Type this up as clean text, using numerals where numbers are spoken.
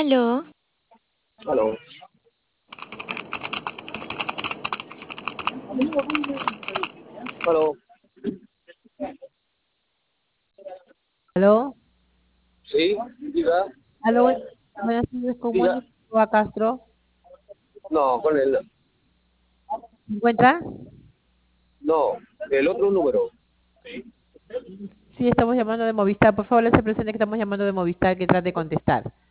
Aló, Aló. Aló. Aló, Sí, diga, aló, buenas tardes, con diga. Mónica Castro. No, con él. ¿Se encuentra? No, el otro número. Sí, estamos llamando de Movistar. Por favor, le se presente que estamos llamando de Movistar que trate de contestar.